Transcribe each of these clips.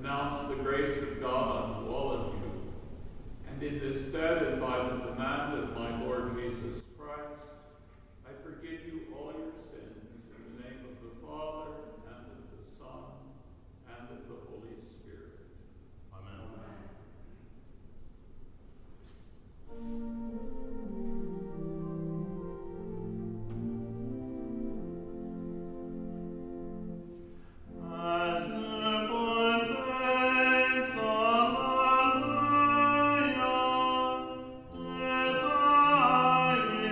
renounce the grace of God unto all of you, and in this stead and by the command of my Lord Jesus Christ, I forgive you all your sins in the name of the Father, and of the Son, and of the Holy Spirit. Amen. Alleluia,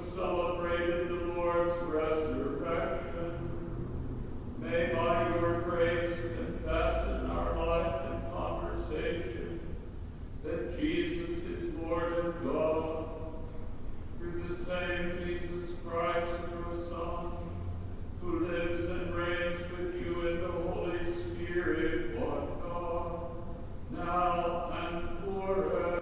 celebrated the Lord's resurrection. May by your grace confess in our life and conversation that Jesus is Lord and God. Through the same Jesus Christ, your Son, who lives and reigns with you in the Holy Spirit, one God, now and forever.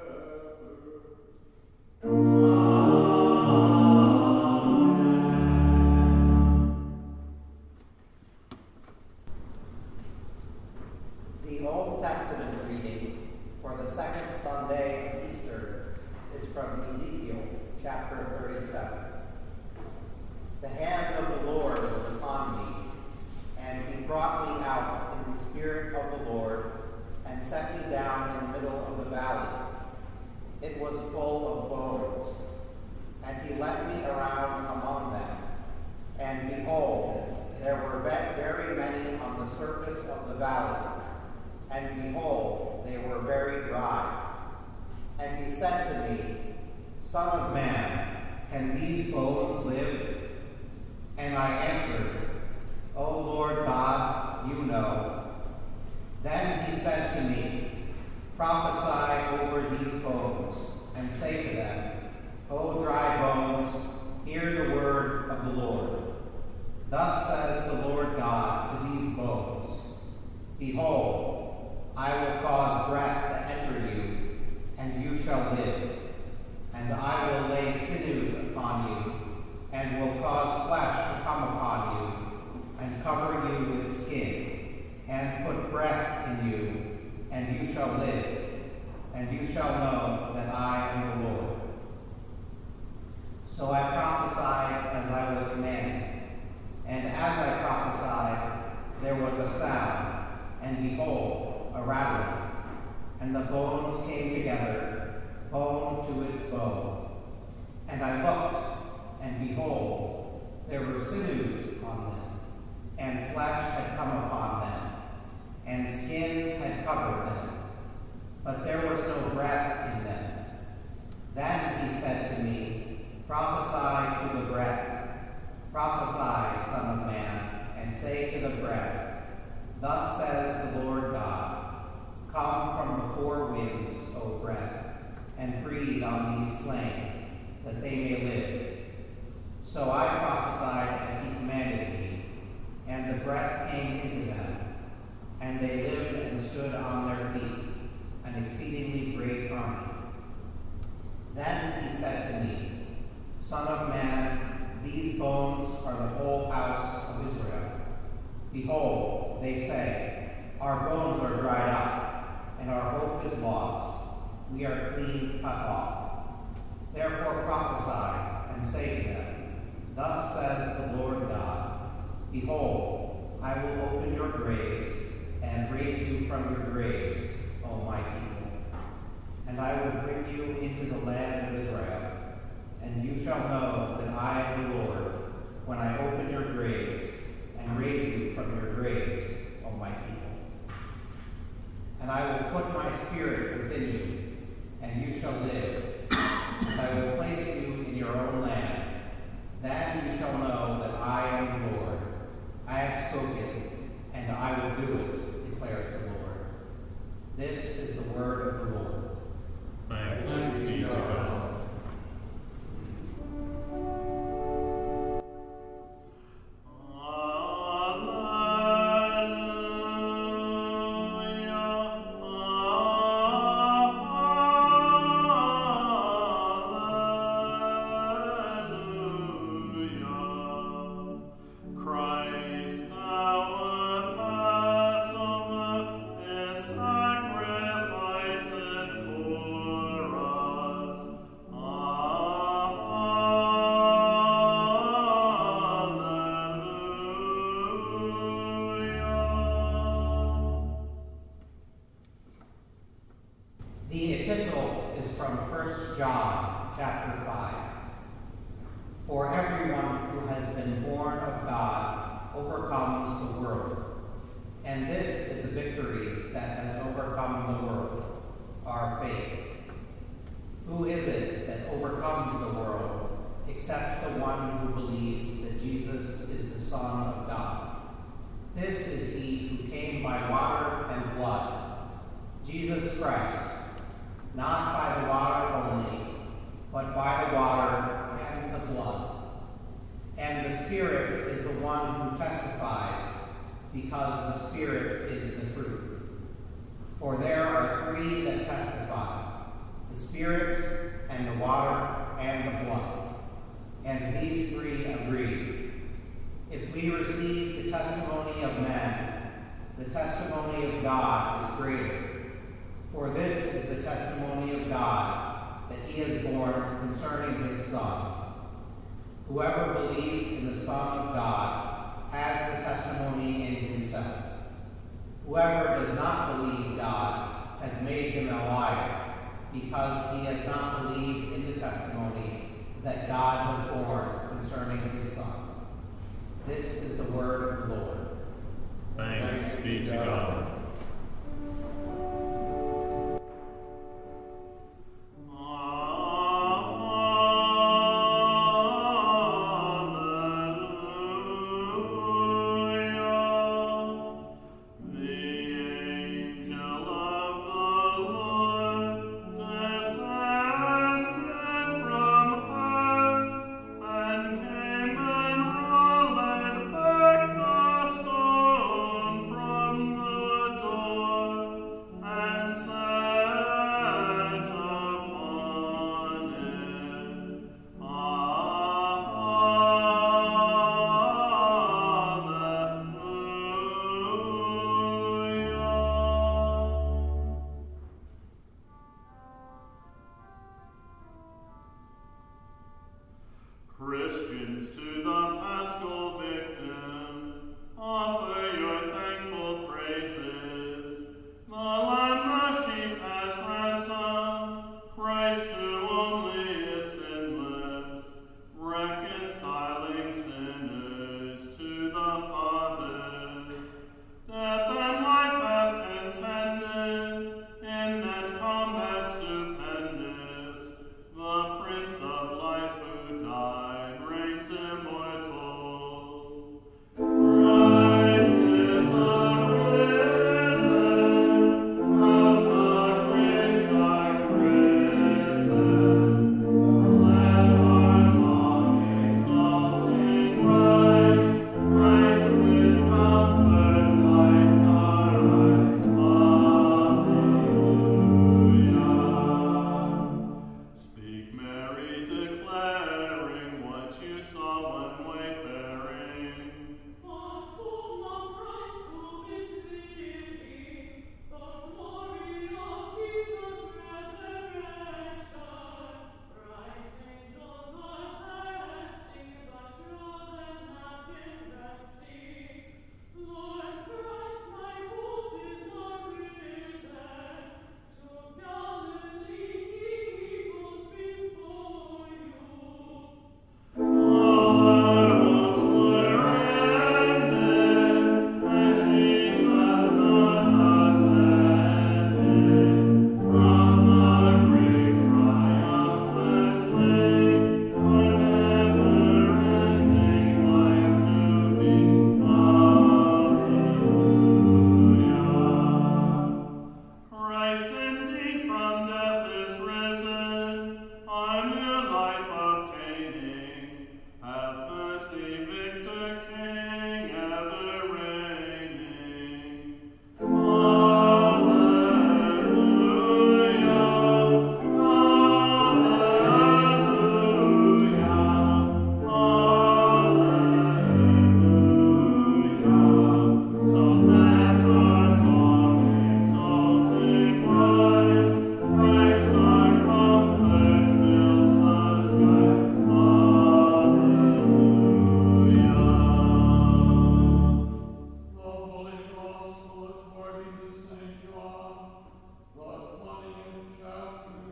The Old Testament reading for the second Sunday of Easter is from Ezekiel chapter 37. The hand of the Lord was upon me, and he brought me out in the spirit of the Lord and set me down in the middle of the valley. It was full of bones, and he led me around among them. And behold, there were very many on the surface of the valley, and behold, they were very dry. And he said to me, Son of man, can these bones live? And I answered, O Lord God, you know. Then he said to me, Prophesy over these bones, and say to them, O dry bones, hear the word of the Lord. Thus says the Lord God to these bones, Behold, I will cause breath to enter you, and you shall live. And I will lay sinews upon you, and will cause flesh to come upon you, and cover you with skin, and put breath in you, and you shall live, and you shall know that I am the Lord. So I prophesied as I was commanded, and as I prophesied, there was a sound, and behold, a rattling, and the bones came together, bone to its bone. And I looked, and behold, there were sinews on them, and flesh had come upon them, and skin had covered them, but there was no breath in them. Then he said to me, Prophesy to the breath, prophesy, Son of Man, and say to the breath, Thus says the Lord God, Come from the four winds, O breath, and breathe on these slain, that they may live. So I prophesied as he commanded me, and the breath came into them, and they lived and stood on their feet, an exceedingly great army. Then he said to me, Son of man, these bones are the whole house of Israel. Behold, they say, Our bones are dried up, and our hope is lost. We are clean cut off. Therefore prophesy, and say to them, Thus says the Lord God, Behold, I will open your graves, and raise you from your graves, O my people. And I will bring you into the land of Israel, and you shall know that I am the Lord, when I open your graves, and raise you from your graves, O my people. And I will put my spirit within you, and you shall live, and I will place you in your own land. Then you shall know that I am the Lord. I have spoken, and I will do it, declares the Lord. This is the word of the Lord. Thanks be to God. The epistle is from 1 John chapter 5. For everyone who has been born of God overcomes the world. And this is the victory that has overcome the world, our faith. Who is it that overcomes the world except Spirit is the one who testifies, because the Spirit is the truth. For there are three that testify, the Spirit, and the water, and the blood. And these three agree. If we receive the testimony of men, the testimony of God is greater. For this is the testimony of God, that he is born concerning his Son. Whoever believes in the Son of God has the testimony in himself. Whoever does not believe God has made him a liar, because he has not believed in the testimony that God has borne concerning his Son. This is the word of the Lord. Thanks be to God. Christians, to the Paschal Victim, offer your thankful praises. The Lamb the sheep has ransomed, Christ who only is sinless, reconciling sinners to the Father. Death and life have contended in that combat stupendous. The Prince of Life who died reigns immortal. Christ is arisen, from the graves are risen. Let our song exalting rise, Christ with comfort lights our eyes. Alleluia. Speak, Mary, declaring what you saw when wayfaring. Untold of Christ who is living, the glory of Jesus' resurrection. Bright angels are testing the shroud and have been resting. Lord Christ, my hope is arisen. To Galilee he goes before you. All our hopes were ended, and Jesus not ascended. From the grave triumphantly, our never-ending life to be. Alleluia. Christ indeed from death is risen, our new life obtaining. Have mercy, Victor King, ever reigning. Alleluia, alleluia, alleluia. So let our song exalting rise, Christ our comfort fills the skies. Alleluia. The Holy Gospel according to St. John, the 20th chapter.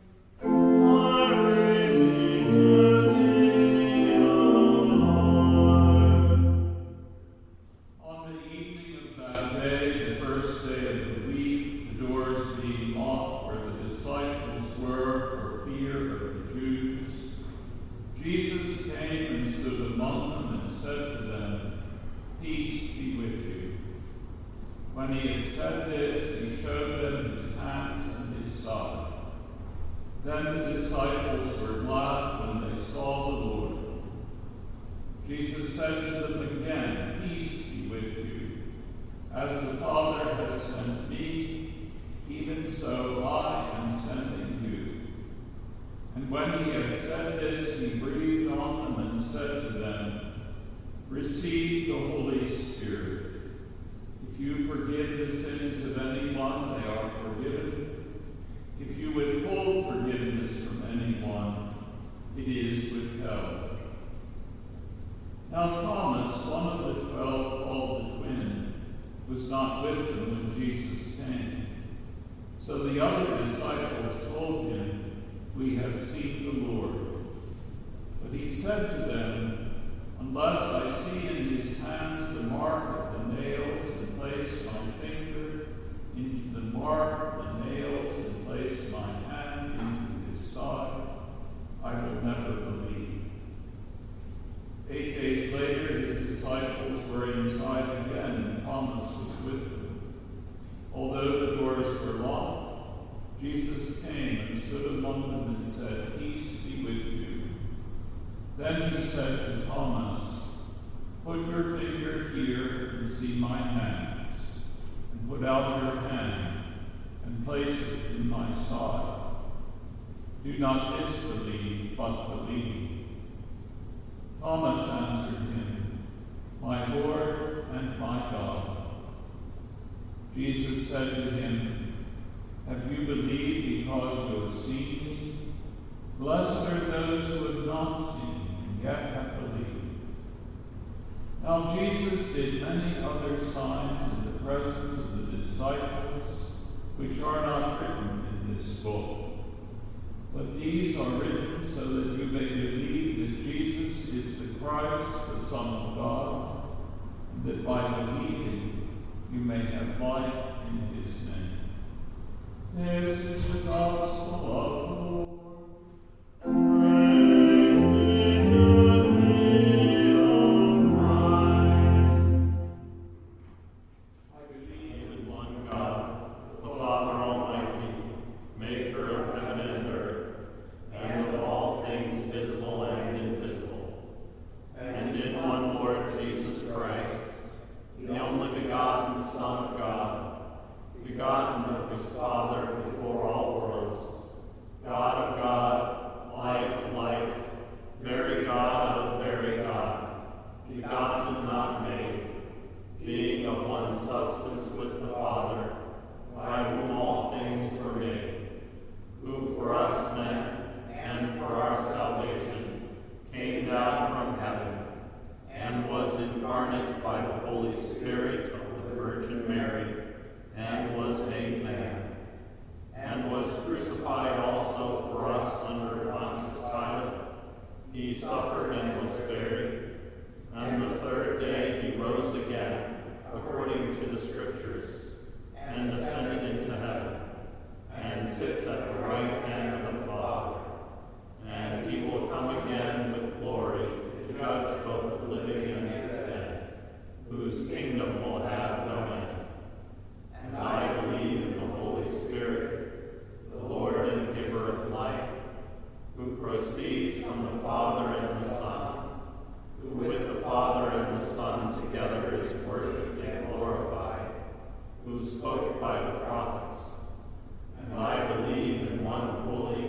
Glory be to thee, O Lord. On the evening of that day, the first day of the week, the doors being locked where the disciples were for fear of the Jews, Jesus came and stood among them and said to them, "Peace be with you." When he had said this, he showed them his hands and his side. Then the disciples were glad when they saw the Lord. Jesus said to them again, "Peace be with you. As the Father has sent me, even so I am sending you." And when he had said this, he breathed on them and said to them, "Receive the Holy Spirit. If you forgive the sins of anyone, they are forgiven. If you withhold forgiveness from anyone, it is withheld." Now Thomas, one of the 12 called the twin, was not with them when Jesus came. So the other disciples told him, "We have seen the Lord." But he said to them, "Unless I see in his hands the mark of the nails, and place my finger into the mark of the nails, and place my hand into his side, I will never believe." 8 days later, his disciples were inside again, and Thomas was with them. Although the doors were locked, Jesus came and stood among them and said, "Peace be with you." Then he said to Thomas, "Put your finger here and see my hands, and put out your hand and place it in my side. Do not disbelieve, but believe." Thomas answered him, "My Lord and my God." Jesus said to him, "Have you believed because you have seen me? Blessed are those who have not seen and yet have believed." Now Jesus did many other signs in the presence of the disciples, which are not written in this book. But these are written so that you may believe that Jesus is the Christ, the Son of God, and that by believing you may have life in his name. This is the gospel of the Lord. Praise be to thee, O Christ. I believe In one God, the Father Almighty, maker of heaven and earth, and of all things visible and invisible, and in one Lord Jesus Christ, the only begotten Son of God, begotten of his Father before all worlds, God of God, light of light, very God of very God, begotten, not made, being of one substance with the Father, by whom all things were made, who for us men and for our salvation came down from heaven, and was incarnate by the Holy Spirit of the Virgin Mary, and was made man, and was crucified also for us under Pontius Pilate. He suffered and was buried, and the third day he rose again, according to the Scriptures, and ascended into heaven, and sits at the right hand of the Father. And he will come again with glory to judge both the living and the dead, whose kingdom will have no end. And I believe in the Holy Spirit, the Lord and giver of life, who proceeds from the Father and the Son, who with the Father and the Son together is worshipped and glorified, who spoke by the prophets. And I believe in one holy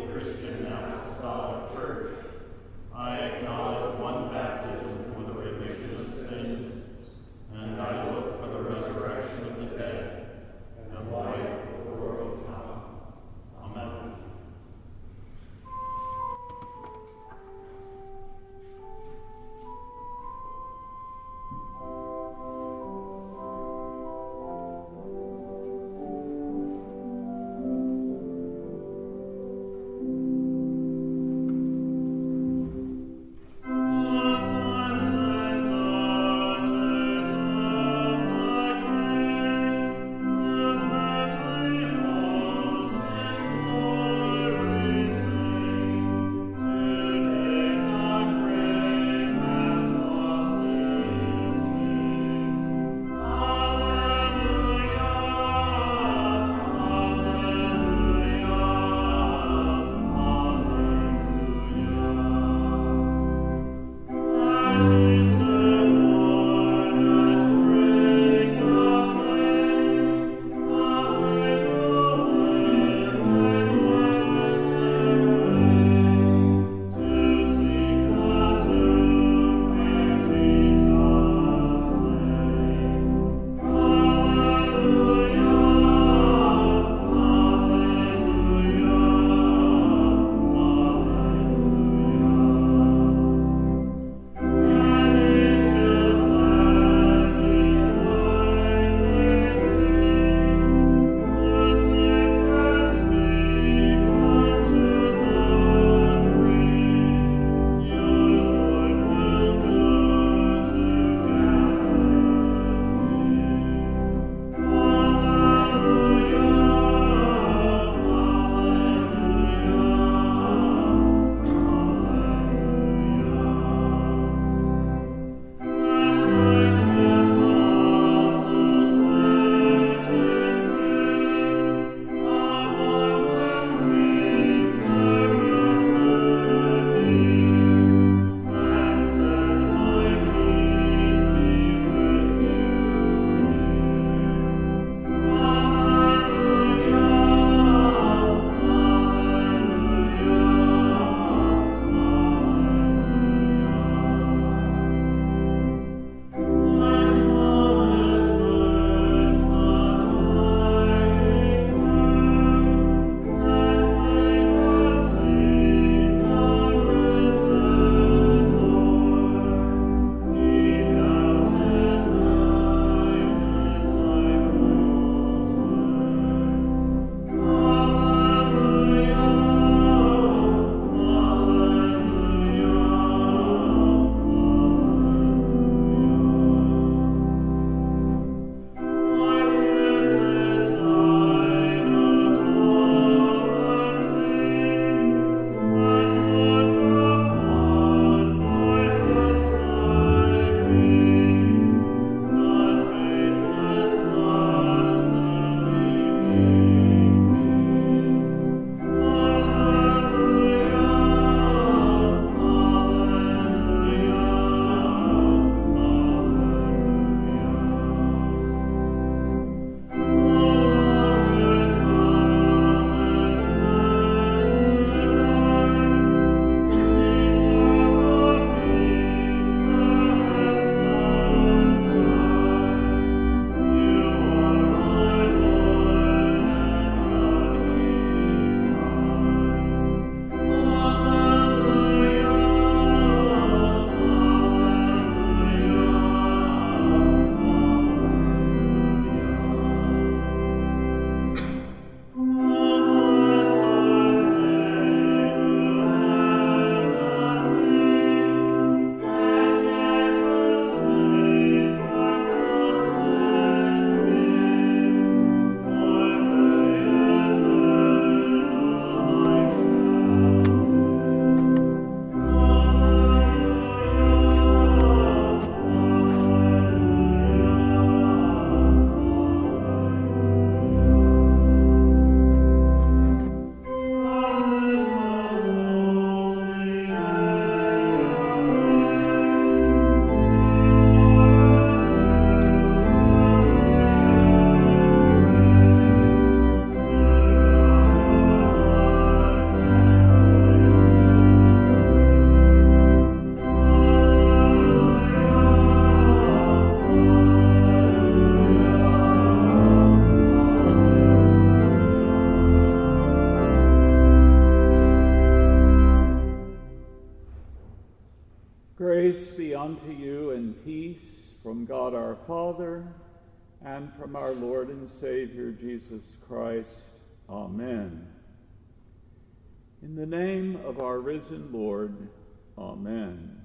Grace be unto you and peace from God our Father and from our Lord and Savior Jesus Christ. Amen. In the name of our risen Lord, amen.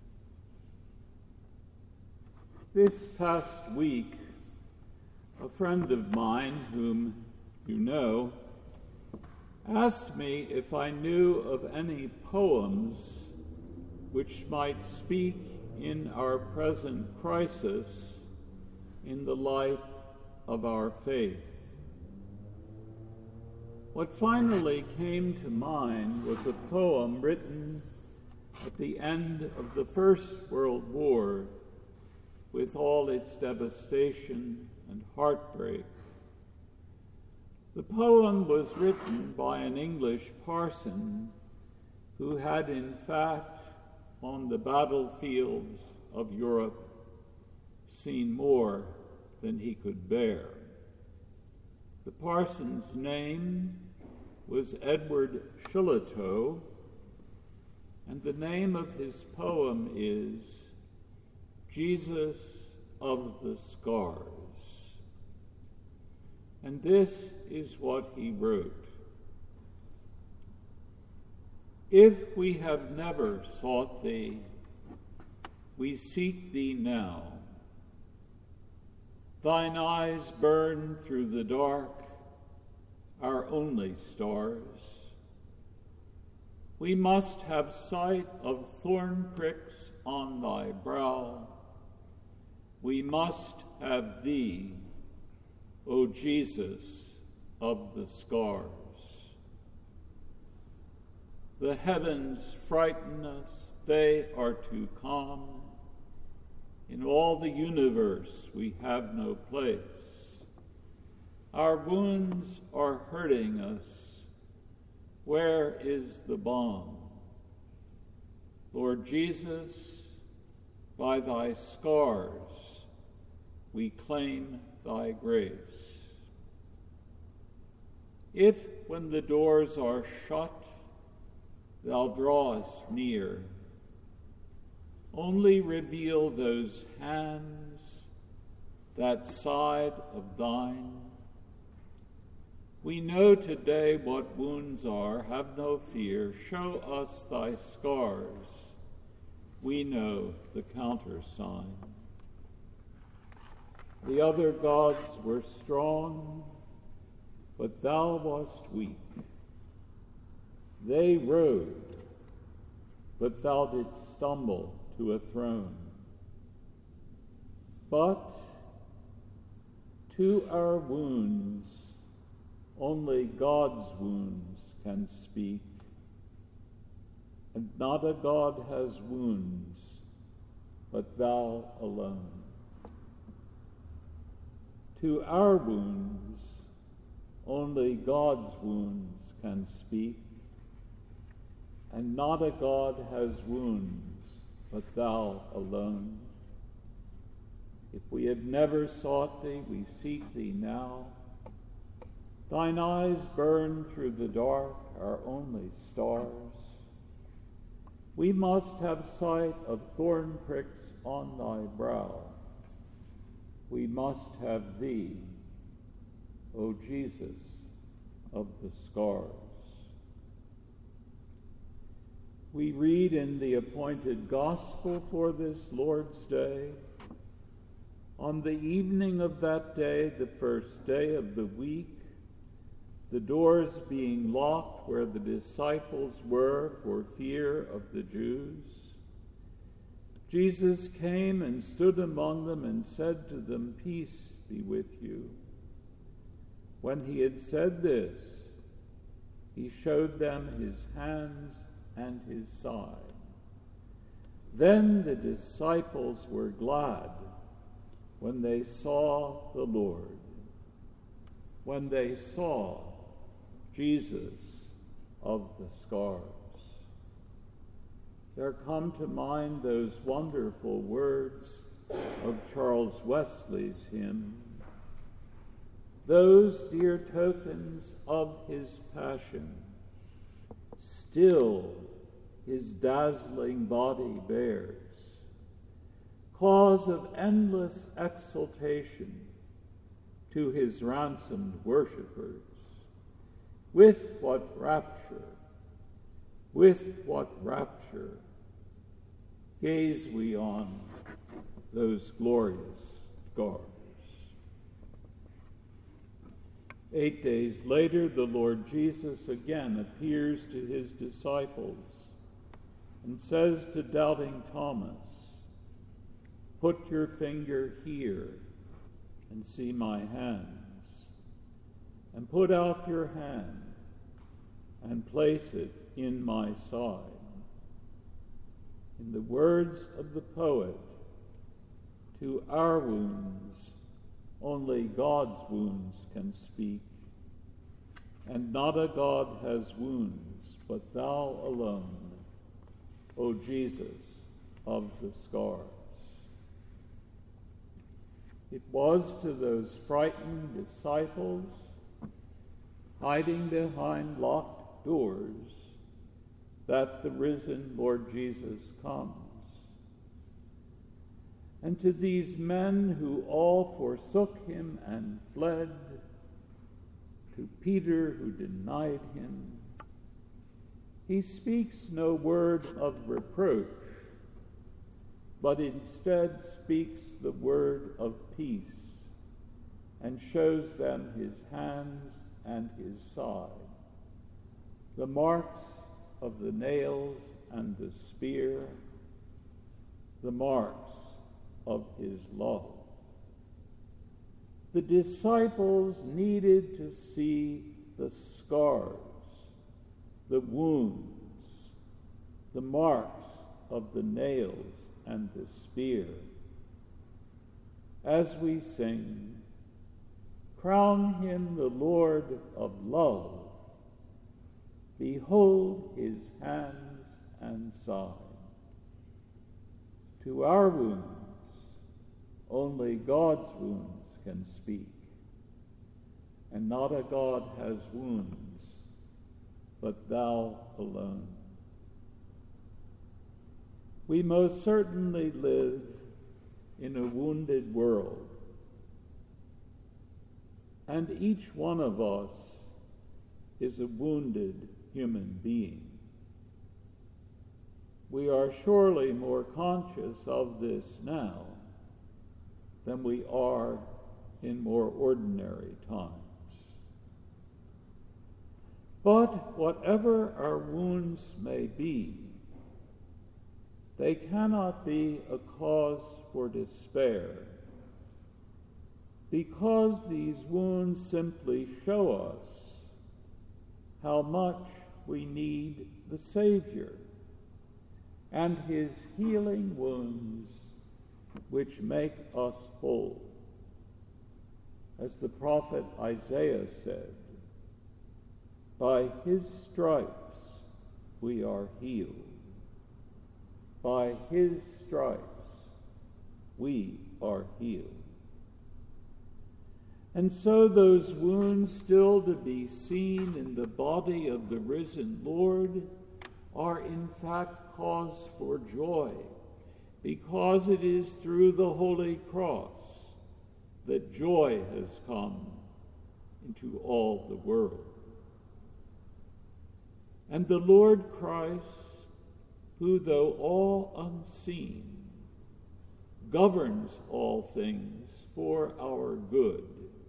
This past week, a friend of mine, whom you know, asked me if I knew of any poems which might speak in our present crisis in the light of our faith. What finally came to mind was a poem written at the end of the First World War, with all its devastation and heartbreak. The poem was written by an English parson who had in fact on the battlefields of Europe seen more than he could bear. The parson's name was Edward Shillitoe, and the name of his poem is Jesus of the Scars. And this is what he wrote. If we have never sought thee, we seek thee now. Thine eyes burn through the dark, our only stars. We must have sight of thorn pricks on thy brow. We must have thee, O Jesus of the Scars. The heavens frighten us, they are too calm. In all the universe we have no place. Our wounds are hurting us. Where is the balm? Lord Jesus, by thy scars we claim thy grace. If, when the doors are shut, thou draw us near, only reveal those hands, that side of thine. We know today what wounds are, have no fear. Show us thy scars. We know the countersign. The other gods were strong, but thou wast weak. They rode, but thou didst stumble to a throne. But to our wounds, only God's wounds can speak, and not a God has wounds, but thou alone. To our wounds, only God's wounds can speak, and not a God has wounds, but thou alone. If we have never sought thee, we seek thee now. Thine eyes burn through the dark, our only stars. We must have sight of thorn pricks on thy brow. We must have thee, O Jesus of the Scars. We read in the appointed gospel for this Lord's Day, on the evening of that day, the first day of the week, the doors being locked where the disciples were for fear of the Jews, Jesus came and stood among them and said to them, "Peace be with you." When he had said this, he showed them his hands and his side. Then the disciples were glad when they saw the Lord, when they saw Jesus of the Scars. There come to mind those wonderful words of Charles Wesley's hymn, "Those dear tokens of his passion still his dazzling body bears, cause of endless exultation to his ransomed worshippers. With what rapture gaze we on those glorious scars. 8 days later, the Lord Jesus again appears to his disciples and says to doubting Thomas, "Put your finger here and see my hands, and put out your hand and place it in my side." In the words of the poet, to our wounds only God's wounds can speak, and not a God has wounds but thou alone, O Jesus of the scars. It was to those frightened disciples hiding behind locked doors that the risen Lord Jesus comes. And to these men who all forsook him and fled, to Peter who denied him, he speaks no word of reproach, but instead speaks the word of peace and shows them his hands and his side, the marks of the nails and the spear, the marks of his love. The disciples needed to see the scars, the wounds, the marks of the nails and the spear. As we sing, "Crown him the Lord of love, behold his hands and side." To our wounds, only God's wounds can speak, and not a God has wounds, but thou alone. We most certainly live in a wounded world, and each one of us is a wounded human being. We are surely more conscious of this now than we are in more ordinary times. But whatever our wounds may be, they cannot be a cause for despair, because these wounds simply show us how much we need the Savior and his healing wounds which make us whole. As the prophet Isaiah said, "By his stripes we are healed. By his stripes we are healed." And so those wounds still to be seen in the body of the risen Lord are in fact cause for joy, because it is through the Holy Cross that joy has come into all the world. And the Lord Christ, who though all unseen, governs all things for our good,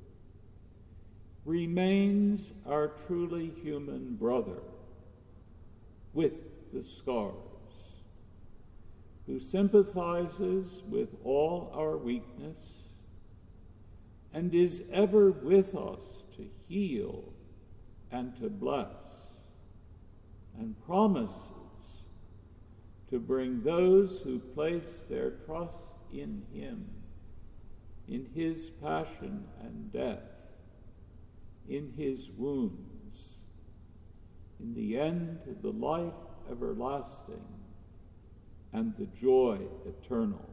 remains our truly human brother with the scars, who sympathizes with all our weakness and is ever with us to heal and to bless, and promises to bring those who place their trust in him, in his passion and death, in his wounds, in the end to the life everlasting and the joy eternal.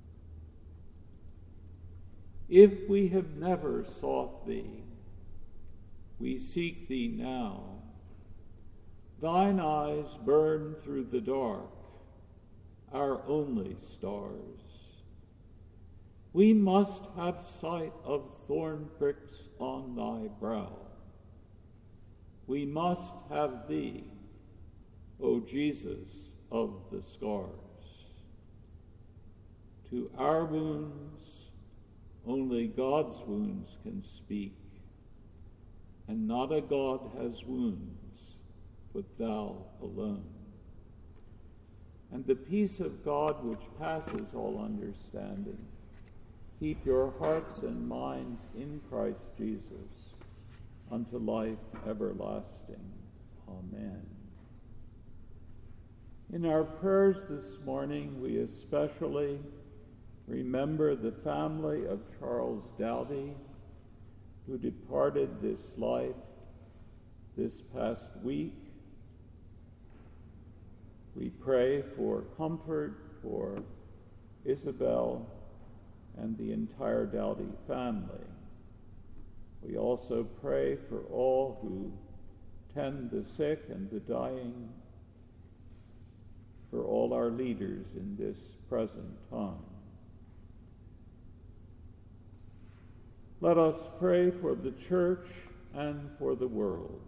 If we have never sought thee, we seek thee now. Thine eyes burn through the dark, our only stars. We must have sight of thorn pricks on thy brow. We must have thee, O Jesus of the scars. To our wounds, only God's wounds can speak, and not a God has wounds, but thou alone. And the peace of God, which passes all understanding, keep your hearts and minds in Christ Jesus unto life everlasting. Amen. In our prayers this morning, we especially remember the family of Charles Dowdy, who departed this life this past week. We pray for comfort for Isabel and the entire Dowdy family. We also pray for all who tend the sick and the dying, for all our leaders in this present time. Let us pray for the church and for the world.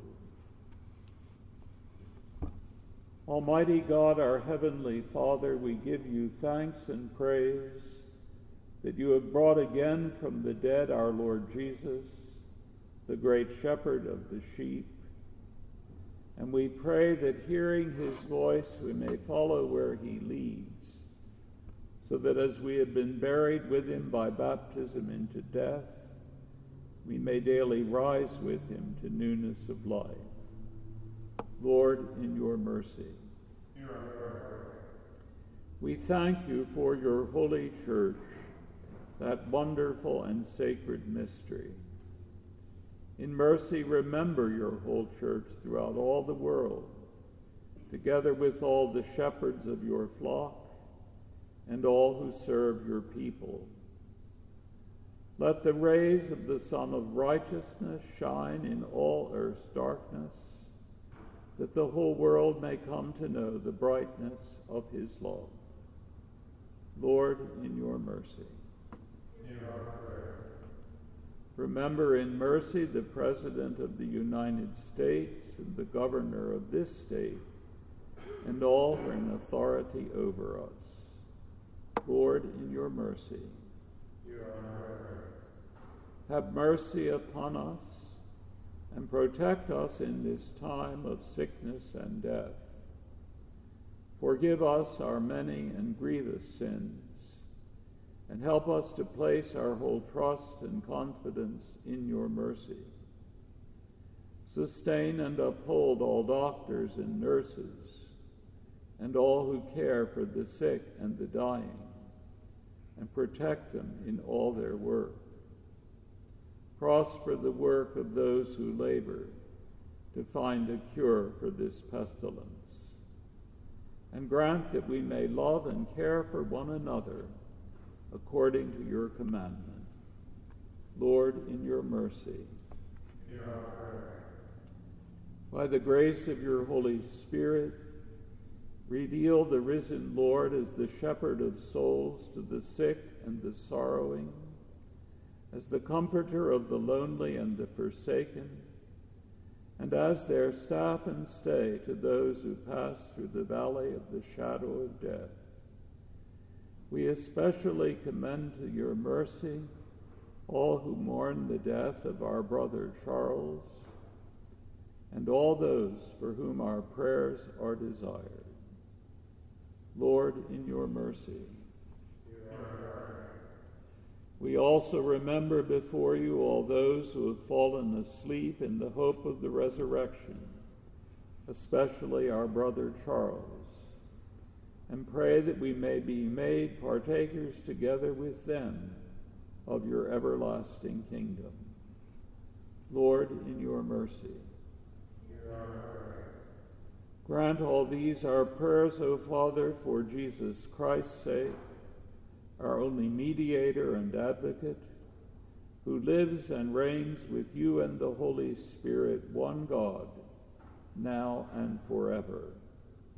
Almighty God, our heavenly Father, we give you thanks and praise that you have brought again from the dead our Lord Jesus, the great shepherd of the sheep. And we pray that hearing his voice, we may follow where he leads, so that as we have been buried with him by baptism into death, we may daily rise with him to newness of life. Lord, in your mercy, hear our prayer. We thank you for your holy church, that wonderful and sacred mystery. In mercy, remember your whole church throughout all the world, together with all the shepherds of your flock and all who serve your people. Let the rays of the Sun of Righteousness shine in all earth's darkness, that the whole world may come to know the brightness of his love. Lord, in your mercy, hear our prayer. Remember in mercy the President of the United States and the Governor of this state and all who are in authority over us. Lord, in your mercy, hear our prayer. Have mercy upon us and protect us in this time of sickness and death. Forgive us our many and grievous sins, and help us to place our whole trust and confidence in your mercy. Sustain and uphold all doctors and nurses, and all who care for the sick and the dying, and protect them in all their work. Prosper the work of those who labor to find a cure for this pestilence, and grant that we may love and care for one another according to your commandment. Lord, in your mercy, hear our prayer. By the grace of your Holy Spirit, reveal the risen Lord as the shepherd of souls to the sick and the sorrowing, as the comforter of the lonely and the forsaken, and as their staff and stay to those who pass through the valley of the shadow of death. We especially commend to your mercy all who mourn the death of our brother Charles, and all those for whom our prayers are desired. Lord, in your mercy, hear our prayer. We also remember before you all those who have fallen asleep in the hope of the resurrection, especially our brother Charles, and pray that we may be made partakers together with them of your everlasting kingdom. Lord, in your mercy, hear our prayer. Grant all these our prayers, O Father, for Jesus Christ's sake, our only mediator and advocate, who lives and reigns with you and the Holy Spirit, one God, now and forever.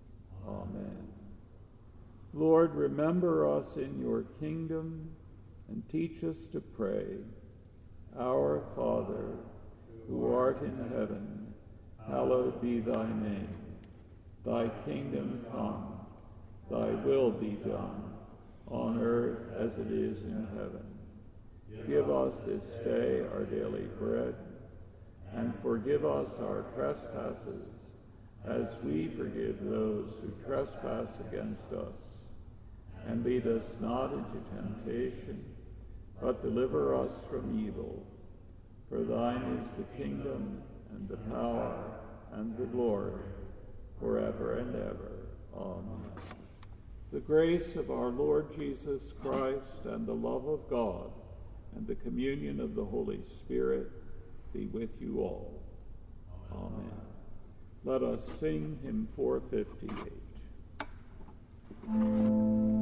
Amen. Lord, remember us in your kingdom and teach us to pray. Our Father, who art in heaven, hallowed be thy name. Thy kingdom come, thy will be done, on earth as it is in heaven. Give us this day our daily bread, and forgive us our trespasses, as we forgive those who trespass against us. And lead us not into temptation, but deliver us from evil. For thine is the kingdom, and the power, and the glory, forever and ever. Amen. The grace of our Lord Jesus Christ, and the love of God, and the communion of the Holy Spirit be with you all. Amen. Let us sing hymn 458.